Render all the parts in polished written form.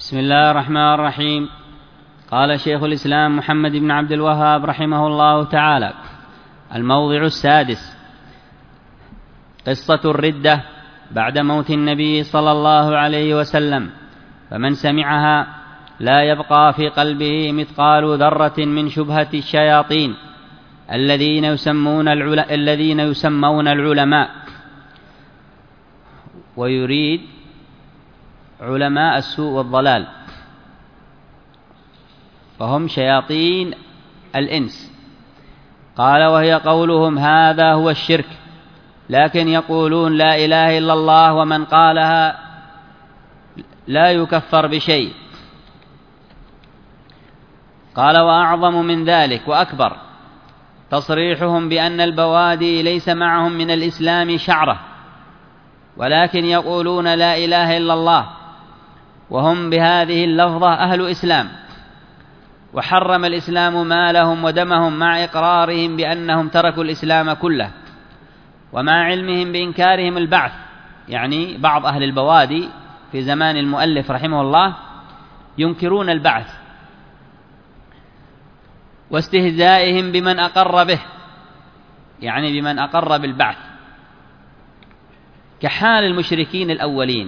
بسم الله الرحمن الرحيم. قال شيخ الإسلام محمد بن عبد الوهاب رحمه الله تعالى: الموضع السادس: قصة الردة بعد موت النبي صلى الله عليه وسلم، فمن سمعها لا يبقى في قلبه مثقال ذرة من شبهة الشياطين الذين يسمون العلماء، ويريد علماء السوء والضلال، فهم شياطين الإنس. قال: وهي قولهم هذا هو الشرك، لكن يقولون لا إله إلا الله، ومن قالها لا يكفر بشيء. قال: وأعظم من ذلك وأكبر تصريحهم بأن البوادي ليس معهم من الإسلام شعرة، ولكن يقولون لا إله إلا الله، وهم بهذه اللفظة أهل إسلام، وحرم الإسلام مالهم ودمهم مع إقرارهم بأنهم تركوا الإسلام كله، ومع علمهم بإنكارهم البعث. يعني بعض أهل البوادي في زمان المؤلف رحمه الله ينكرون البعث، واستهزائهم بمن أقر به، يعني بمن أقر بالبعث، كحال المشركين الأولين.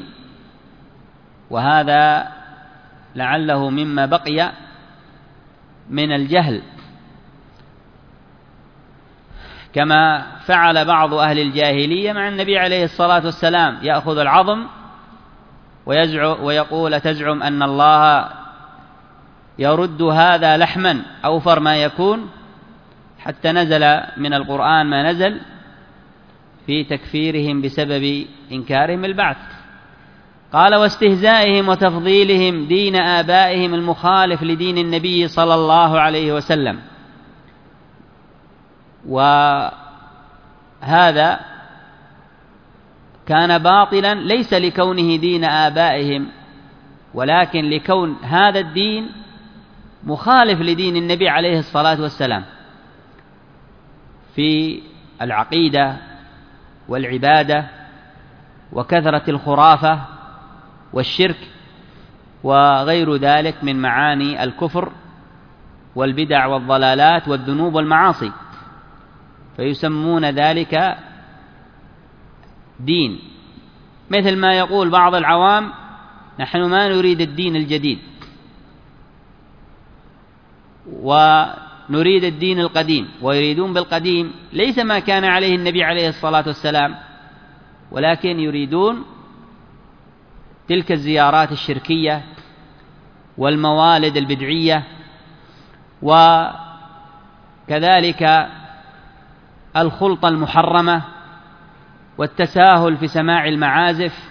وهذا لعله مما بقي من الجهل، كما فعل بعض أهل الجاهلية مع النبي عليه الصلاة والسلام، يأخذ العظم ويقول: تزعم أن الله يرد هذا لحما أوفر ما يكون، حتى نزل من القرآن ما نزل في تكفيرهم بسبب إنكارهم البعث. قال: واستهزائهم وتفضيلهم دين آبائهم المخالف لدين النبي صلى الله عليه وسلم. وهذا كان باطلا ليس لكونه دين آبائهم، ولكن لكون هذا الدين مخالف لدين النبي عليه الصلاة والسلام في العقيدة والعبادة وكثرة الخرافة والشرك وغير ذلك من معاني الكفر والبدع والضلالات والذنوب والمعاصي، فيسمون ذلك دين. مثل ما يقول بعض العوام: نحن ما نريد الدين الجديد، ونريد الدين القديم. ويريدون بالقديم ليس ما كان عليه النبي عليه الصلاة والسلام، ولكن يريدون تلك الزيارات الشركية والموالد البدعية، وكذلك الخلطة المحرمة والتساهل في سماع المعازف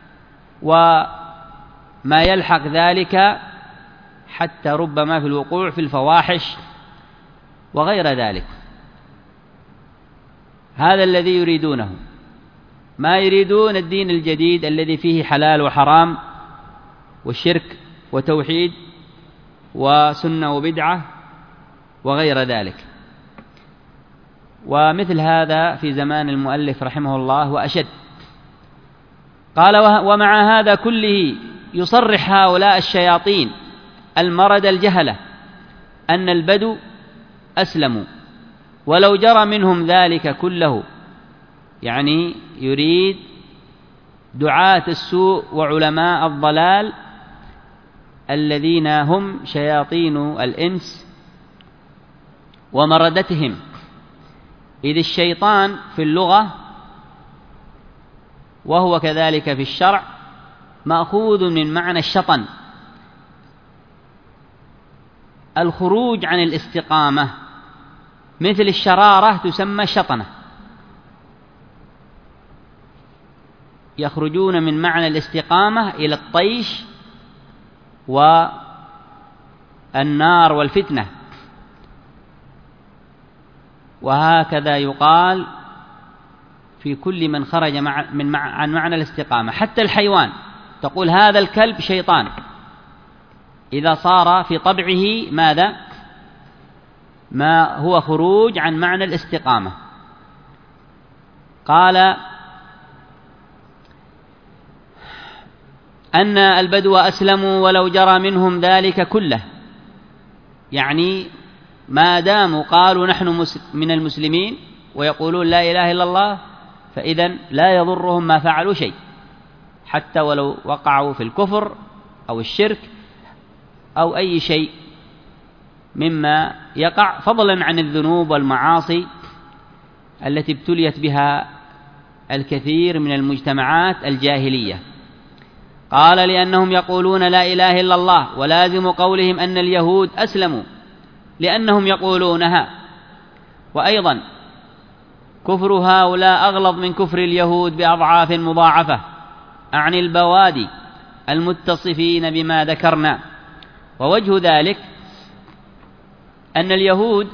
وما يلحق ذلك، حتى ربما في الوقوع في الفواحش وغير ذلك. هذا الذي يريدونه، ما يريدون الدين الجديد الذي فيه حلال وحرام والشرك وتوحيد وسنة وبدعة وغير ذلك. ومثل هذا في زمان المؤلف رحمه الله وأشد. قال: ومع هذا كله يصرح هؤلاء الشياطين المرد الجهلة أن البدو أسلموا، ولو جرى منهم ذلك كله. يعني يريد دعاة السوء وعلماء الضلال الذين هم شياطين الإنس ومردتهم. إذ الشيطان في اللغة وهو كذلك في الشرع مأخوذ من معنى الشطن، الخروج عن الاستقامة، مثل الشرارة تسمى شطنة، يخرجون من معنى الاستقامة إلى الطيش والنار والفتنة. وهكذا يقال في كل من خرج عن معنى الاستقامة. حتى الحيوان تقول هذا الكلب شيطان، إذا صار في طبعه ماذا؟ ما هو خروج عن معنى الاستقامة. قال: أن البدو أسلموا ولو جرى منهم ذلك كله، يعني ما داموا قالوا نحن من المسلمين ويقولون لا إله إلا الله، فإذا لا يضرهم ما فعلوا شيء، حتى ولو وقعوا في الكفر أو الشرك أو أي شيء مما يقع، فضلا عن الذنوب والمعاصي التي ابتليت بها الكثير من المجتمعات الجاهلية. قال لأنهم يقولون لا إله إلا الله، ولازم قولهم أن اليهود أسلموا لأنهم يقولونها. وأيضا كفر هؤلاء أغلظ من كفر اليهود بأضعاف مضاعفة عن البوادي المتصفين بما ذكرنا. ووجه ذلك أن اليهود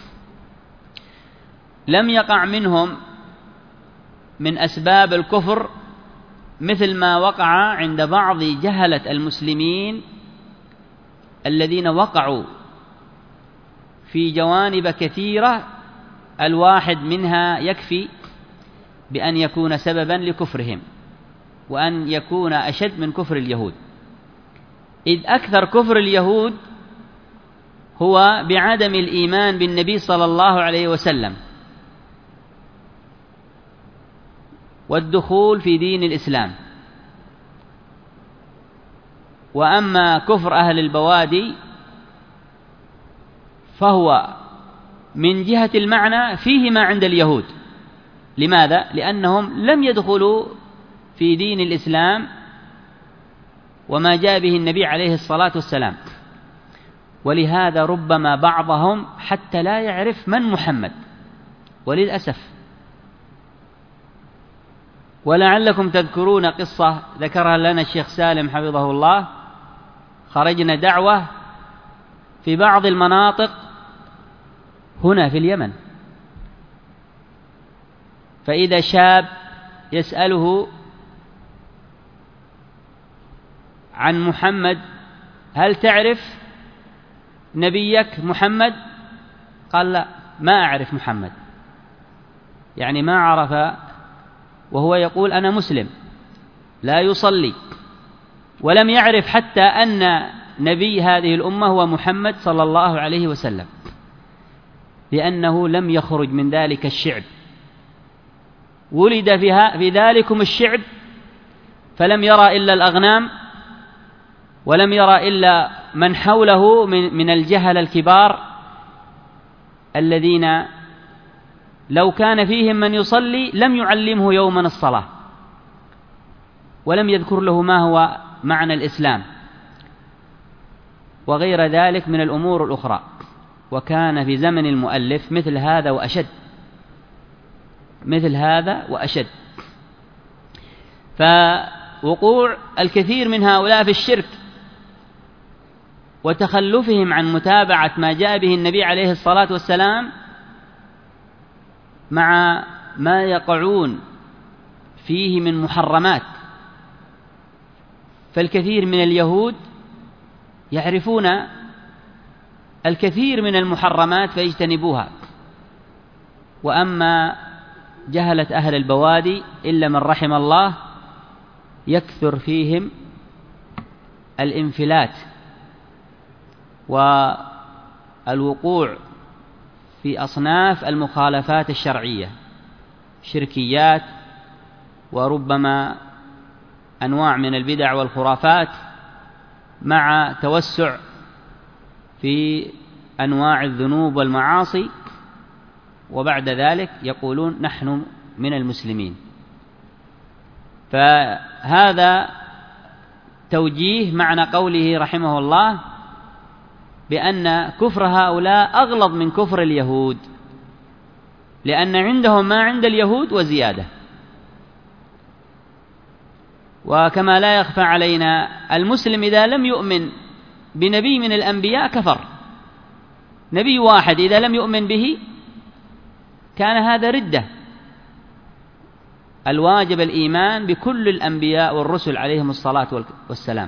لم يقع منهم من أسباب الكفر مثل ما وقع عند بعض جهلة المسلمين الذين وقعوا في جوانب كثيرة، الواحد منها يكفي بأن يكون سببا لكفرهم، وأن يكون أشد من كفر اليهود. إذ أكثر كفر اليهود هو بعدم الإيمان بالنبي صلى الله عليه وسلم والدخول في دين الإسلام. وأما كفر أهل البوادي فهو من جهة المعنى فيه ما عند اليهود. لماذا؟ لأنهم لم يدخلوا في دين الإسلام وما جاء به النبي عليه الصلاة والسلام، ولهذا ربما بعضهم حتى لا يعرف من محمد، وللأسف. ولعلكم تذكرون قصة ذكرها لنا الشيخ سالم حفظه الله. خرجنا دعوة في بعض المناطق هنا في اليمن، فإذا شاب يسأله عن محمد: هل تعرف نبيك محمد؟ قال: لا، ما أعرف محمد. يعني ما عرف، وهو يقول أنا مسلم لا يصلي، ولم يعرف حتى أن نبي هذه الأمة هو محمد صلى الله عليه وسلم، لأنه لم يخرج من ذلك الشعب. ولد في ذلكم الشعب فلم يرى إلا الأغنام، ولم يرى إلا من حوله من الجهل الكبار الذين لو كان فيهم من يصلي لم يعلمه يوما الصلاة، ولم يذكر له ما هو معنى الإسلام وغير ذلك من الأمور الأخرى. وكان في زمن المؤلف مثل هذا وأشد، مثل هذا وأشد. فوقوع الكثير من هؤلاء في الشرك وتخلفهم عن متابعة ما جاء به النبي عليه الصلاة والسلام، مع ما يقعون فيه من محرمات. فالكثير من اليهود يعرفون الكثير من المحرمات فيجتنبوها، وأما جهلة أهل البوادي إلا من رحم الله يكثر فيهم الانفلات والوقوع في أصناف المخالفات الشرعية، شركيات، وربما أنواع من البدع والخرافات، مع توسع في أنواع الذنوب والمعاصي. وبعد ذلك يقولون نحن من المسلمين. فهذا توجيه معنى قوله رحمه الله بأن كفر هؤلاء أغلظ من كفر اليهود، لأن عندهم ما عند اليهود وزيادة. وكما لا يخفى علينا، المسلم إذا لم يؤمن بنبي من الأنبياء كفر. نبي واحد إذا لم يؤمن به كان هذا ردة. الواجب الإيمان بكل الأنبياء والرسل عليهم الصلاة والسلام،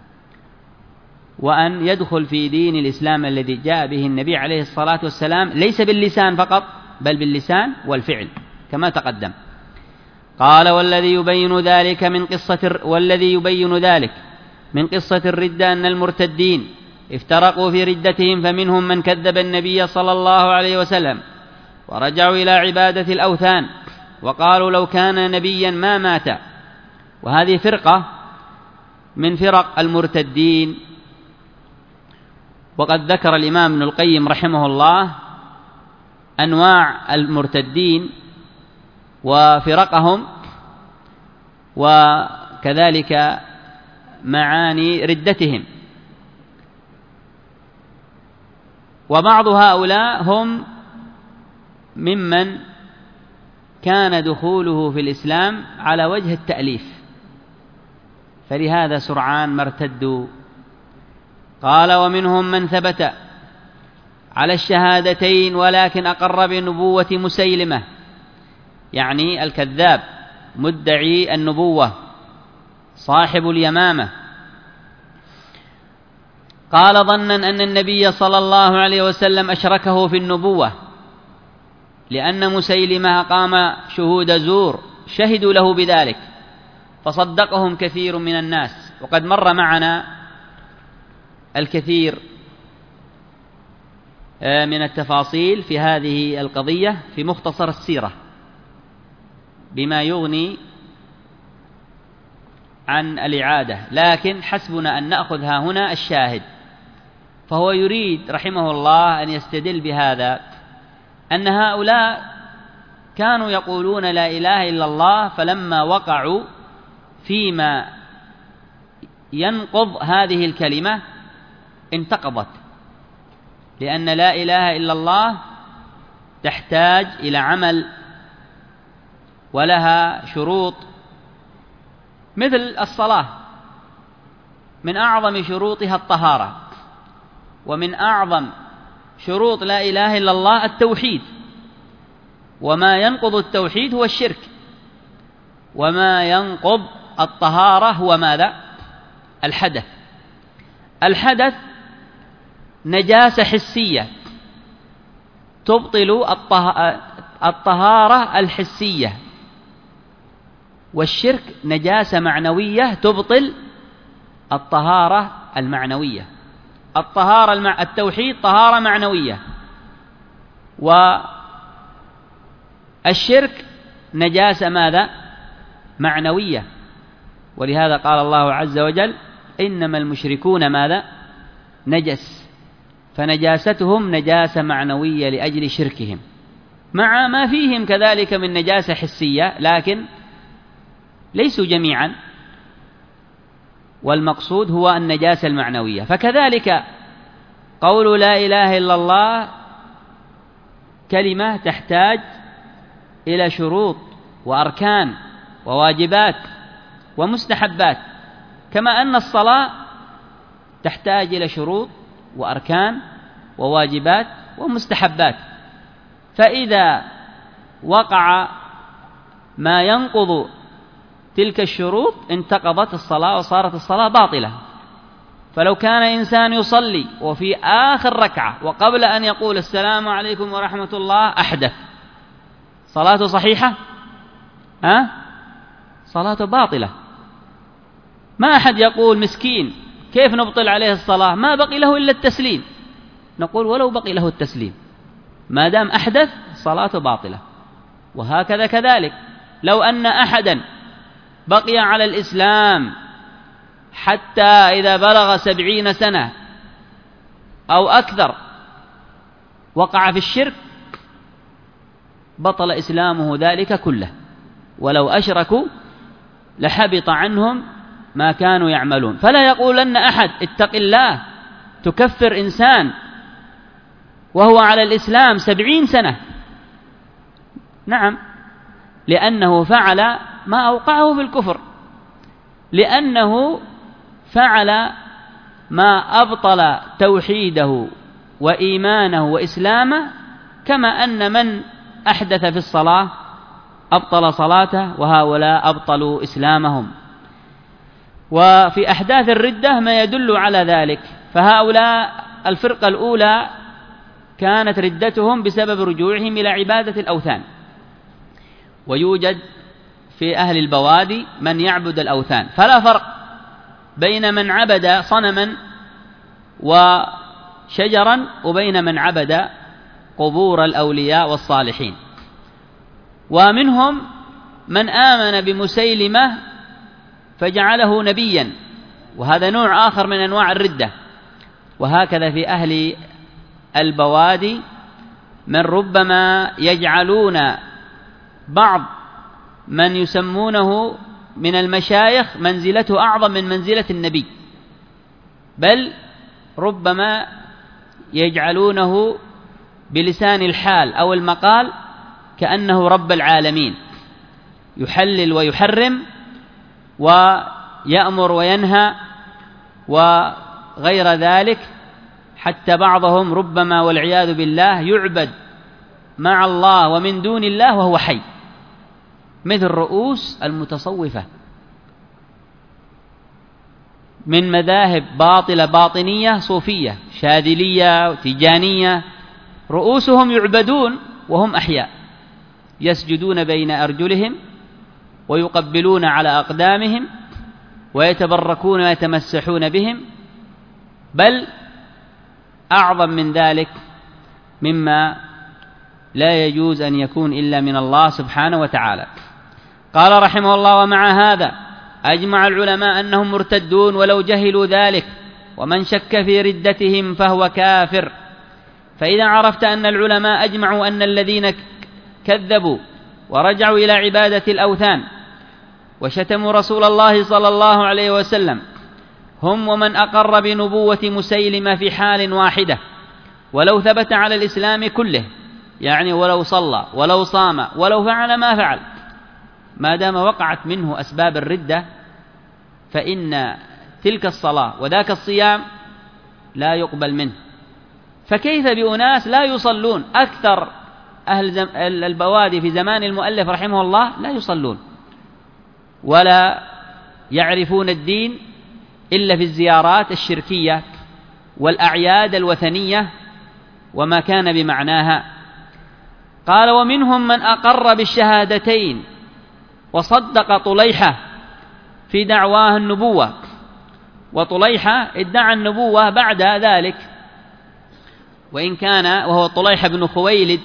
وأن يدخل في دين الإسلام الذي جاء به النبي عليه الصلاة والسلام، ليس باللسان فقط بل باللسان والفعل كما تقدم. قال: والذي يبين ذلك من قصة الردة أن المرتدين افترقوا في ردتهم، فمنهم من كذب النبي صلى الله عليه وسلم ورجعوا إلى عبادة الأوثان وقالوا لو كان نبيا ما مات. وهذه فرقة من فرق المرتدين. وقد ذكر الإمام ابن القيم رحمه الله أنواع المرتدين وفرقهم، وكذلك معاني ردتهم. وبعض هؤلاء هم ممن كان دخوله في الإسلام على وجه التأليف، فلهذا سرعان ما ارتدوا. قال ومنهم من ثبت على الشهادتين ولكن أقر بنبوة مسيلمة، يعني الكذاب مدعي النبوة صاحب اليمامة. قال ظنا أن النبي صلى الله عليه وسلم أشركه في النبوة، لأن مسيلمة قام شهود زور شهدوا له بذلك فصدقهم كثير من الناس. وقد مر معنا الكثير من التفاصيل في هذه القضية في مختصر السيرة بما يغني عن الإعادة، لكن حسبنا أن نأخذها هنا الشاهد. فهو يريد رحمه الله أن يستدل بهذا أن هؤلاء كانوا يقولون لا إله إلا الله، فلما وقعوا فيما ينقض هذه الكلمة انتقضت، لأن لا إله إلا الله تحتاج إلى عمل ولها شروط، مثل الصلاة من أعظم شروطها الطهارة، ومن أعظم شروط لا إله إلا الله التوحيد، وما ينقض التوحيد هو الشرك، وما ينقض الطهارة هو ماذا؟ الحدث. الحدث نجاسة حسية تبطل الطهارة الحسية، والشرك نجاسة معنوية تبطل الطهارة المعنوية. التوحيد طهارة معنوية، والشرك نجاسة ماذا؟ معنوية. ولهذا قال الله عز وجل إنما المشركون ماذا؟ نجس، فنجاستهم نجاسة معنوية لأجل شركهم، مع ما فيهم كذلك من نجاسة حسية، لكن ليسوا جميعا، والمقصود هو النجاسة المعنوية. فكذلك قول لا إله إلا الله كلمة تحتاج إلى شروط وأركان وواجبات ومستحبات، كما أن الصلاة تحتاج إلى شروط وأركان وواجبات ومستحبات. فإذا وقع ما ينقض تلك الشروط انتقضت الصلاة وصارت الصلاة باطلة. فلو كان إنسان يصلي وفي آخر ركعة وقبل أن يقول السلام عليكم ورحمة الله أحدث، صلاته صحيحة؟ صلاته باطلة. ما أحد يقول مسكين كيف نبطل عليه الصلاة، ما بقي له إلا التسليم. نقول ولو بقي له التسليم ما دام أحدث صلاته باطلة. وهكذا كذلك لو أن أحدا بقي على الإسلام حتى إذا بلغ 70 سنة أو أكثر وقع في الشرك بطل إسلامه ذلك كله، ولو أشركوا لحبط عنهم ما كانوا يعملون. فلا يقولن أحد اتق الله تكفر إنسان وهو على الإسلام 70 سنة. نعم، لأنه فعل ما أوقعه في الكفر، لأنه فعل ما أبطل توحيده وإيمانه وإسلامه، كما أن من أحدث في الصلاة أبطل صلاته، وهؤلاء أبطلوا إسلامهم. وفي أحداث الردة ما يدل على ذلك. فهؤلاء الفرقة الأولى كانت ردتهم بسبب رجوعهم إلى عبادة الأوثان. ويوجد في أهل البوادي من يعبد الأوثان، فلا فرق بين من عبد صنما وشجرا وبين من عبد قبور الأولياء والصالحين. ومنهم من آمن بمسيلمة فجعله نبيا، وهذا نوع آخر من أنواع الردة. وهكذا في أهل البوادي من ربما يجعلون بعض من يسمونه من المشايخ منزلته أعظم من منزلة النبي، بل ربما يجعلونه بلسان الحال أو المقال كأنه رب العالمين، يحلل ويحرم ويأمر وينهى وغير ذلك، حتى بعضهم ربما والعياذ بالله يعبد مع الله ومن دون الله وهو حي، مثل رؤوس المتصوفة من مذاهب باطلة باطنية صوفية شاذلية تيجانية، رؤوسهم يعبدون وهم أحياء، يسجدون بين أرجلهم ويقبلون على أقدامهم ويتبركون ويتمسحون بهم، بل أعظم من ذلك مما لا يجوز أن يكون إلا من الله سبحانه وتعالى. قال رحمه الله: ومع هذا أجمع العلماء أنهم مرتدون ولو جهلوا ذلك، ومن شك في ردتهم فهو كافر. فإذا عرفت أن العلماء أجمعوا أن الذين كذبوا ورجعوا إلى عبادة الأوثان وشتموا رسول الله صلى الله عليه وسلم هم ومن أقر بنبوة مسيلمة في حال واحدة، ولو ثبت على الإسلام كله، يعني ولو صلى ولو صام ولو فعل ما فعل، ما دام وقعت منه أسباب الردة فإن تلك الصلاة وذاك الصيام لا يقبل منه. فكيف بأناس لا يصلون؟ أكثر أهل البوادي في زمان المؤلف رحمه الله لا يصلون ولا يعرفون الدين إلا في الزيارات الشركية والأعياد الوثنية وما كان بمعناها. قال: ومنهم من أقر بالشهادتين وصدق طليحة في دعواه النبوة، وطليحة ادعى النبوة بعد ذلك، وإن كان وهو طليحة بن خويلد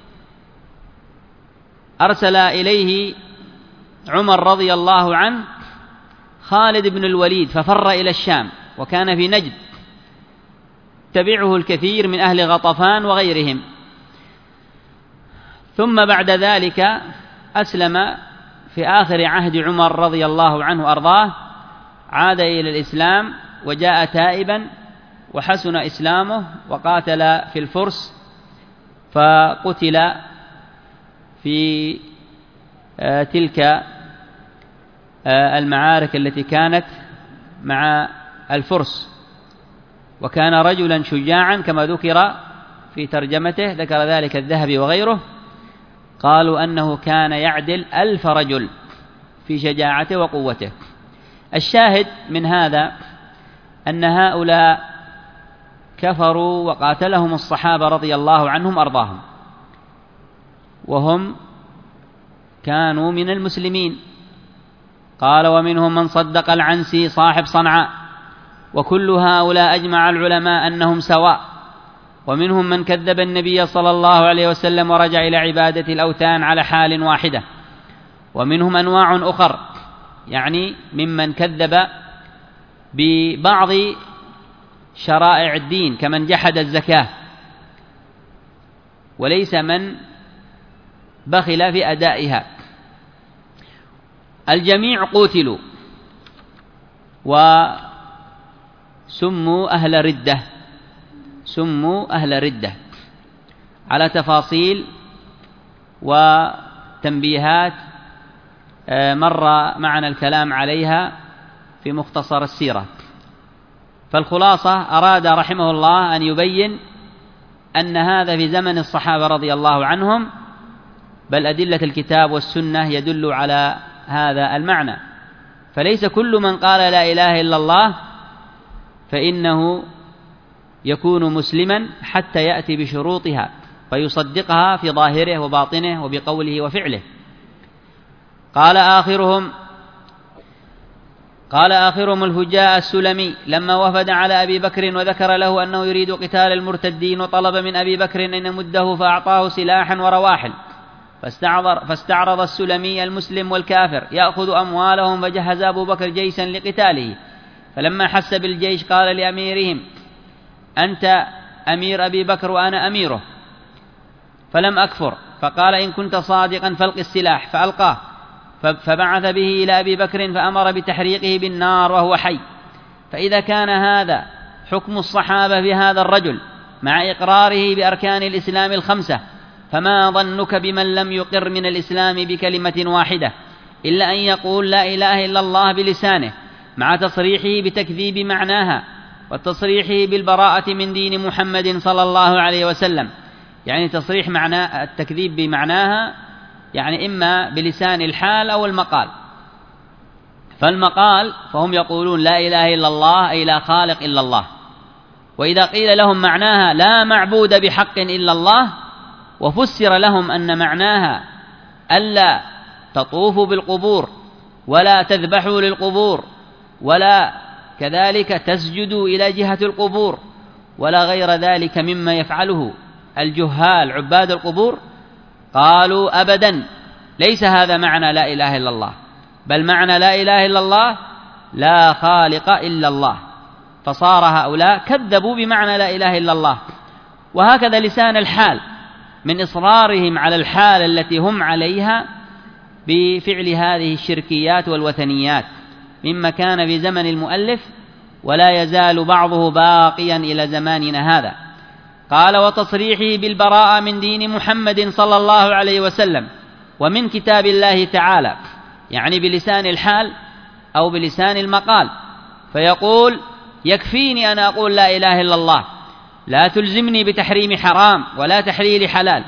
أرسل إليه عمر رضي الله عنه خالد بن الوليد ففر إلى الشام، وكان في نجد، تبعه الكثير من أهل غطفان وغيرهم. ثم بعد ذلك أسلم في آخر عهد عمر رضي الله عنه وأرضاه، عاد إلى الإسلام وجاء تائبا وحسن إسلامه، وقاتل في الفرس فقتل في تلك المعارك التي كانت مع الفرس، وكان رجلا شجاعا كما ذكر في ترجمته، ذكر ذلك الذهبي وغيره، قالوا أنه كان يعدل 1000 رجل في شجاعته وقوته. الشاهد من هذا أن هؤلاء كفروا وقاتلهم الصحابة رضي الله عنهم أرضاهم، وهم كانوا من المسلمين. قال: ومنهم من صدق العنسي صاحب صنعاء، وكل هؤلاء أجمع العلماء أنهم سواء. ومنهم من كذب النبي صلى الله عليه وسلم ورجع إلى عبادة الأوثان على حال واحدة. ومنهم أنواع أخر، يعني ممن كذب ببعض شرائع الدين كمن جحد الزكاة، وليس من بخل في أدائها. الجميع قتلوا وسموا أهل ردة، سموا أهل ردة، على تفاصيل وتنبيهات مر معنا الكلام عليها في مختصر السيرة. فالخلاصة أراد رحمه الله أن يبين أن هذا في زمن الصحابة رضي الله عنهم، بل أدلة الكتاب والسنة يدل على هذا المعنى. فليس كل من قال لا إله إلا الله فإنه يكون مسلما حتى يأتي بشروطها فيصدقها في ظاهره وباطنه وبقوله وفعله. قال: آخرهم قال آخرهم الفجاء السلمي لما وفد على أبي بكر وذكر له أنه يريد قتال المرتدين وطلب من أبي بكر أن يمده فأعطاه سلاحا ورواحل، فاستعرض السلمي المسلم والكافر يأخذ أموالهم، فجهز أبو بكر جيشا لقتاله، فلما حس بالجيش قال لأميرهم: أنت أمير أبي بكر وأنا أميره، فلم أكفر، فقال: إن كنت صادقا فالق السلاح، فألقاه، فبعث به إلى أبي بكر فأمر بتحريقه بالنار وهو حي. فإذا كان هذا حكم الصحابة في هذا الرجل مع إقراره بأركان الإسلام الخمسة، فما ظنك بمن لم يقر من الإسلام بكلمة واحدة إلا أن يقول لا إله إلا الله بلسانه، مع تصريحه بتكذيب معناها وتصريحه بالبراءة من دين محمد صلى الله عليه وسلم. يعني تصريح معنى التكذيب بمعناها، يعني إما بلسان الحال أو المقال. فالمقال فهم يقولون لا إله إلا الله أي لا خالق إلا الله، وإذا قيل لهم معناها لا معبود بحق إلا الله، وفسر لهم أن معناها ألا تطوفوا بالقبور ولا تذبحوا للقبور ولا كذلك تسجدوا إلى جهة القبور ولا غير ذلك مما يفعله الجهال عباد القبور، قالوا أبدا ليس هذا معنى لا إله إلا الله، بل معنى لا إله إلا الله لا خالق إلا الله. فصار هؤلاء كذبوا بمعنى لا إله إلا الله. وهكذا لسان الحال من إصرارهم على الحال التي هم عليها بفعل هذه الشركيات والوثنيات مما كان في زمن المؤلف ولا يزال بعضه باقيا إلى زماننا هذا. قال: وتصريحه بالبراءة من دين محمد صلى الله عليه وسلم ومن كتاب الله تعالى، يعني بلسان الحال أو بلسان المقال، فيقول: يكفيني أن أقول لا إله إلا الله، لا تلزمني بتحريم حرام ولا تحليل حلال،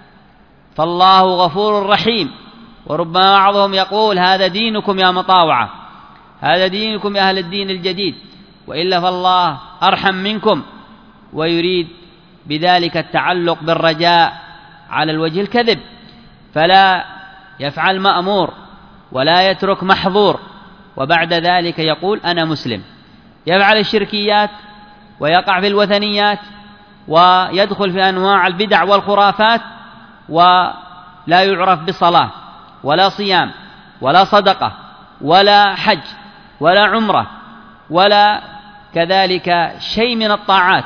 فالله غفور رحيم. وربما بعضهم يقول: هذا دينكم يا مطاوعة، هذا دينكم يا أهل الدين الجديد، وإلا فالله أرحم منكم، ويريد بذلك التعلق بالرجاء على الوجه الكذب، فلا يفعل مأمور ولا يترك محظور، وبعد ذلك يقول أنا مسلم، يفعل الشركيات ويقع في الوثنيات ويدخل في أنواع البدع والخرافات، ولا يعرف بصلاة ولا صيام ولا صدقة ولا حج ولا عمرة ولا كذلك شيء من الطاعات،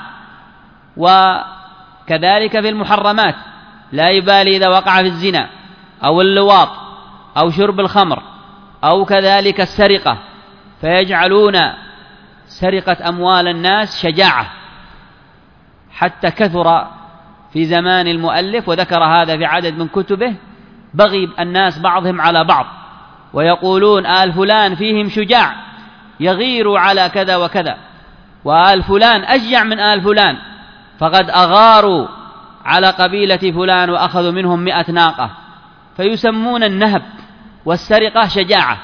وكذلك في المحرمات لا يبالي إذا وقع في الزنا أو اللواط أو شرب الخمر أو كذلك السرقة، فيجعلون سرقة أموال الناس شجاعة، حتى كثر في زمان المؤلف وذكر هذا في عدد من كتبه بغي الناس بعضهم على بعض، ويقولون آل فلان فيهم شجاع يغير على كذا وكذا، وآل فلان أشجع من آل فلان، فقد أغاروا على قبيلة فلان وأخذوا منهم 100 ناقة، فيسمون النهب والسرقة شجاعة،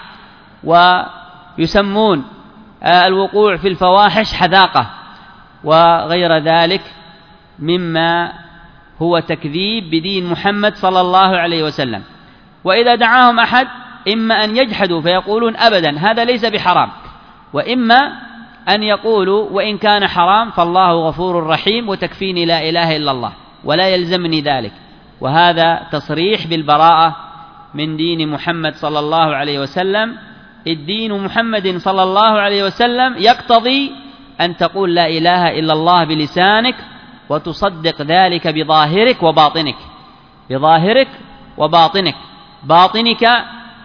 ويسمون الوقوع في الفواحش حذاقة، وغير ذلك مما هو تكذيب بدين محمد صلى الله عليه وسلم. وإذا دعاهم أحد إما أن يجحدوا فيقولون أبدا هذا ليس بحرام، وإما أن يقولوا وإن كان حرام فالله غفور رحيم وتكفيني لا إله إلا الله ولا يلزمني ذلك. وهذا تصريح بالبراءة من دين محمد صلى الله عليه وسلم. الدين محمد صلى الله عليه وسلم يقتضي أن تقول لا إله إلا الله بلسانك وتصدق ذلك بظاهرك وباطنك، بظاهرك وباطنك، باطنك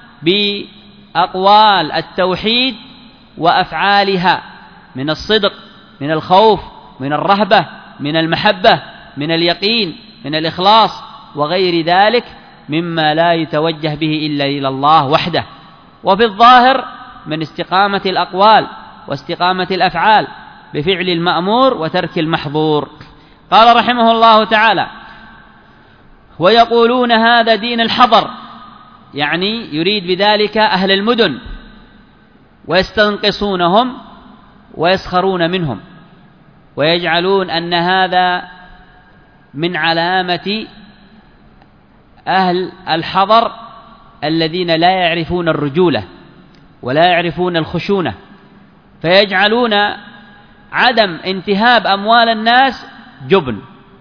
بأقوال التوحيد وأفعالها من الصدق، من الخوف، من الرهبة، من المحبة، من اليقين، من الإخلاص وغير ذلك مما لا يتوجه به إلا إلى الله وحده. وفي الظاهر من استقامة الأقوال واستقامة الأفعال بفعل المأمور وترك المحظور. قال رحمه الله تعالى: ويقولون هذا دين الحضر، يعني يريد بذلك أهل المدن، ويستنقصونهم ويسخرون منهم، ويجعلون أن هذا من علامة أهل الحضر الذين لا يعرفون الرجولة، ولا يعرفون الخشونة، فيجعلون عدم انتهاب أموال الناس جبن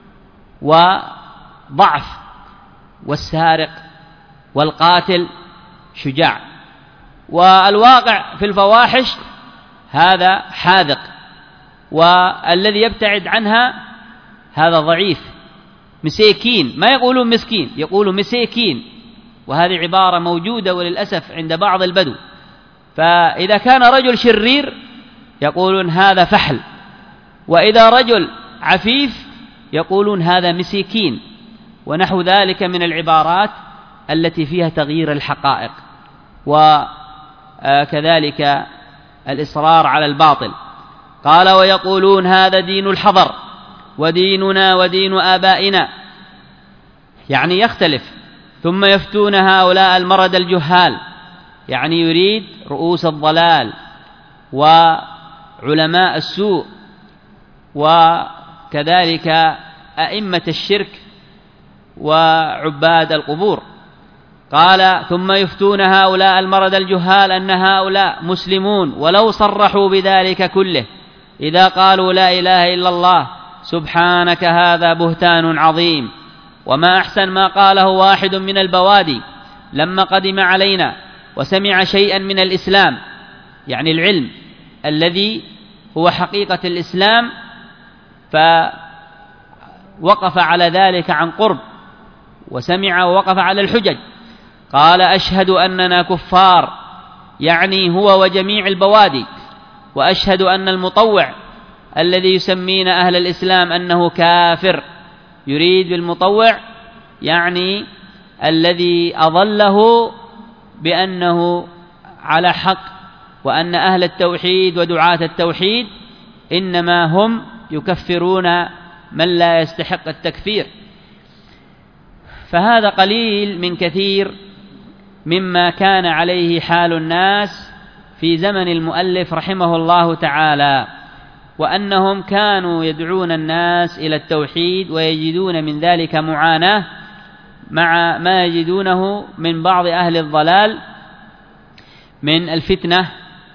وضعف، والسارق والقاتل شجاع، والواقع في الفواحش هذا حاذق، والذي يبتعد عنها هذا ضعيف مسيكين. ما يقولون مسكين، يقولون مسيكين، وهذه عبارة موجودة وللأسف عند بعض البدو. فإذا كان رجل شرير يقولون هذا فحل، وإذا رجل عفيف يقولون هذا مسيكين، ونحو ذلك من العبارات التي فيها تغيير الحقائق، وكذلك الإصرار على الباطل. قال ويقولون هذا دين الحضر وديننا ودين آبائنا، يعني يختلف. ثم يفتون هؤلاء المرد الجهال، يعني يريد رؤوس الضلال وعلماء السوء وكذلك أئمة الشرك وعباد القبور. قال ثم يفتون هؤلاء المرد الجهال أن هؤلاء مسلمون ولو صرحوا بذلك كله، إذا قالوا لا إله إلا الله سبحانك هذا بهتان عظيم. وما أحسن ما قاله واحد من البوادي لما قدم علينا وسمع شيئا من الإسلام، يعني العلم الذي هو حقيقة الإسلام، فوقف على ذلك عن قرب وسمع ووقف على الحجج. قال أشهد أننا كفار، يعني هو وجميع البوادي، وأشهد أن المطوع الذي يسمينا أهل الإسلام أنه كافر. يريد بالمطوع يعني الذي أضله بأنه على حق، وأن أهل التوحيد ودعاة التوحيد إنما هم يكفرون من لا يستحق التكفير. فهذا قليل من كثير مما كان عليه حال الناس في زمن المؤلف رحمه الله تعالى، وأنهم كانوا يدعون الناس إلى التوحيد ويجدون من ذلك معاناة مع ما يجدونه من بعض أهل الضلال من الفتنة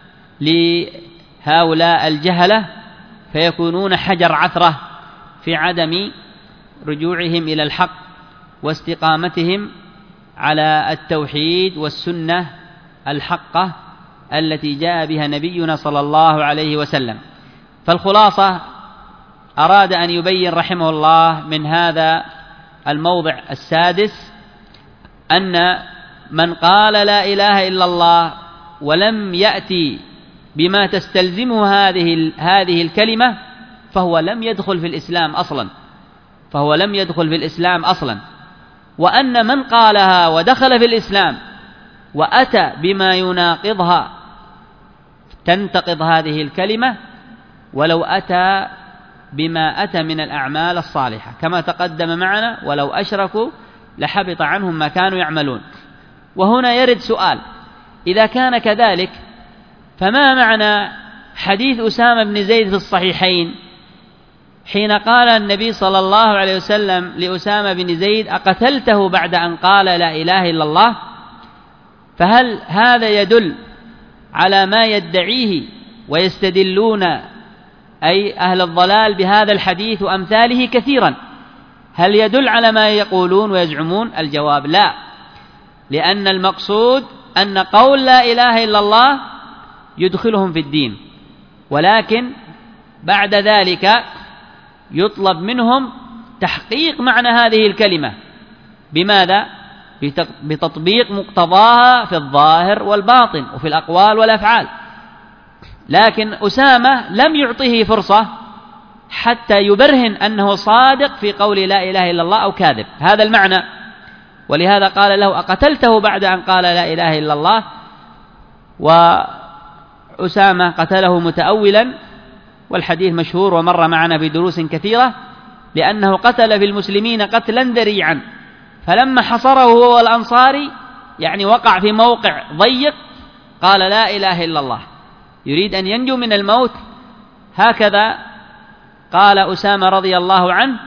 لهؤلاء الجهلة، فيكونون حجر عثرة في عدم رجوعهم إلى الحق واستقامتهم على التوحيد والسنة الحقة التي جاء بها نبينا صلى الله عليه وسلم. فالخلاصة أراد أن يبين رحمه الله من هذا الموضع السادس أن من قال لا إله إلا الله ولم يأتي بما تستلزمه هذه الكلمة فهو لم يدخل في الإسلام أصلا، وأن من قالها ودخل في الإسلام وأتى بما يناقضها تنتقض هذه الكلمة ولو أتى بما أتى من الأعمال الصالحة، كما تقدم معنا ولو أشركوا لحبط عنهم ما كانوا يعملون. وهنا يرد سؤال: إذا كان كذلك فما معنى حديث أسامة بن زيد في الصحيحين حين قال النبي صلى الله عليه وسلم لأسامة بن زيد: أقتلته بعد أن قال لا إله إلا الله؟ فهل هذا يدل على ما يدعيه ويستدلون أي أهل الضلال بهذا الحديث وأمثاله كثيرا؟ هل يدل على ما يقولون ويزعمون؟ الجواب لا، لأن المقصود أن قول لا إله إلا الله يدخلهم في الدين، ولكن بعد ذلك يطلب منهم تحقيق معنى هذه الكلمة. بماذا؟ بتطبيق مقتضاها في الظاهر والباطن وفي الأقوال والأفعال. لكن أسامة لم يعطيه فرصة حتى يبرهن أنه صادق في قول لا إله إلا الله أو كاذب، هذا المعنى. ولهذا قال له: أقتلته بعد أن قال لا إله إلا الله؟ وأسامة قتله متأولا، والحديث مشهور ومر معنا بدروس كثيرة، لأنه قتل في المسلمين قتلا ذريعا، فلما حصره هو والأنصاري يعني وقع في موقع ضيق قال لا إله إلا الله، يريد أن ينجو من الموت. هكذا قال أسامة رضي الله عنه،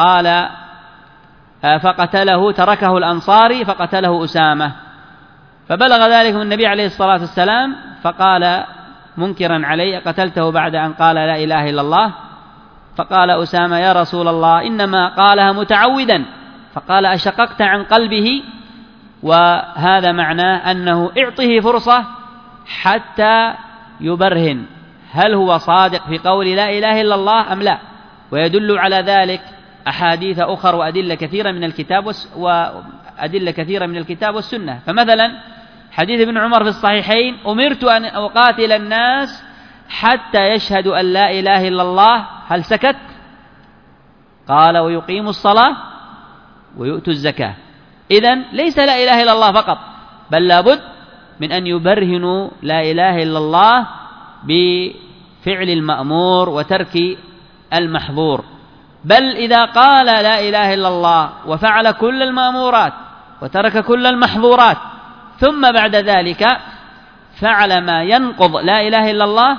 فقتله، تركه الأنصاري فقتله أسامة. فبلغ ذلك من النبي عليه الصلاة والسلام فقال منكرا عليه: قتلته بعد أن قال لا إله إلا الله؟ فقال أسامة: يا رسول الله إنما قالها متعودا. فقال: أشققت عن قلبه؟ وهذا معناه أنه اعطه فرصة حتى يبرهن هل هو صادق في قول لا إله إلا الله أم لا. ويدل على ذلك أحاديث أخرى وأدلة كثيرة من الكتاب والسنة. فمثلا حديث ابن عمر في الصحيحين: أمرت أن أقاتل الناس حتى يشهدوا أن لا إله إلا الله. هل سكت؟ قال: ويقيموا الصلاة ويؤتوا الزكاة. إذن ليس لا إله إلا الله فقط، بل لابد من أن يبرهنوا لا إله إلا الله بفعل المأمور وترك المحظور. بل إذا قال لا إله إلا الله وفعل كل المأمورات وترك كل المحظورات ثم بعد ذلك فعل ما ينقض لا إله إلا الله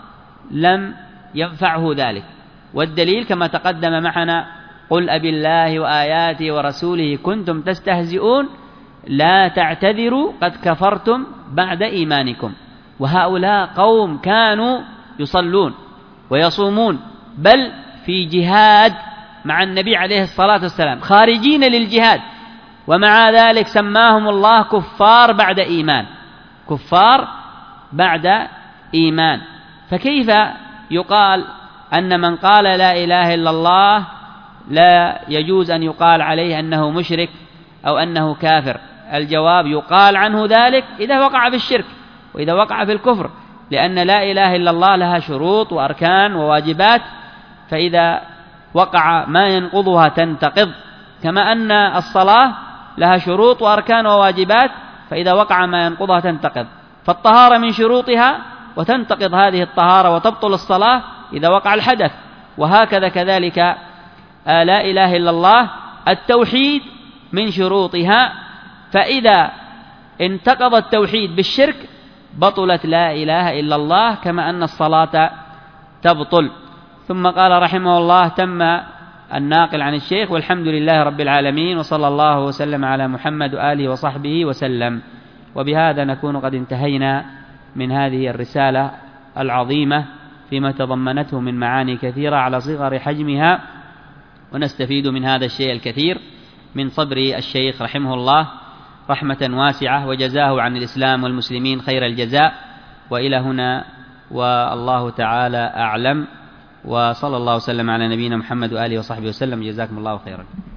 لم ينفعه ذلك. والدليل كما تقدم معنا: قل أبالله وآياته ورسوله كنتم تستهزئون لا تعتذروا قد كفرتم بعد إيمانكم. وهؤلاء قوم كانوا يصلون ويصومون، بل في جهاد مع النبي عليه الصلاة والسلام، خارجين للجهاد، ومع ذلك سماهم الله كفار بعد إيمان، كفار بعد إيمان. فكيف يقال أن من قال لا إله إلا الله لا يجوز أن يقال عليه أنه مشرك أو أنه كافر؟ الجواب: يقال عنه ذلك إذا وقع في الشرك وإذا وقع في الكفر، لأن لا إله إلا الله لها شروط وأركان وواجبات، فإذا وقع ما ينقضها تنتقض، كما أن الصلاة لها شروط وأركان وواجبات، فإذا وقع ما ينقضها تنتقض. فالطهارة من شروطها وتنتقض هذه الطهارة وتبطل الصلاة إذا وقع الحدث. وهكذا كذلك لا إله إلا الله التوحيد من شروطها، فإذا انتقض التوحيد بالشرك بطلت لا إله إلا الله، كما أن الصلاة تبطل. ثم قال رحمه الله: تم الناقل عن الشيخ، والحمد لله رب العالمين، وصلى الله وسلم على محمد وآله وصحبه وسلم. وبهذا نكون قد انتهينا من هذه الرسالة العظيمة فيما تضمنته من معاني كثيرة على صغر حجمها، ونستفيد من هذا الشيء الكثير من صبر الشيخ رحمه الله رحمة واسعة، وجزاه عن الإسلام والمسلمين خير الجزاء. وإلى هنا والله تعالى أعلم، وصلى الله وسلم على نبينا محمد وآله وصحبه وسلم. جزاكم الله خيرا.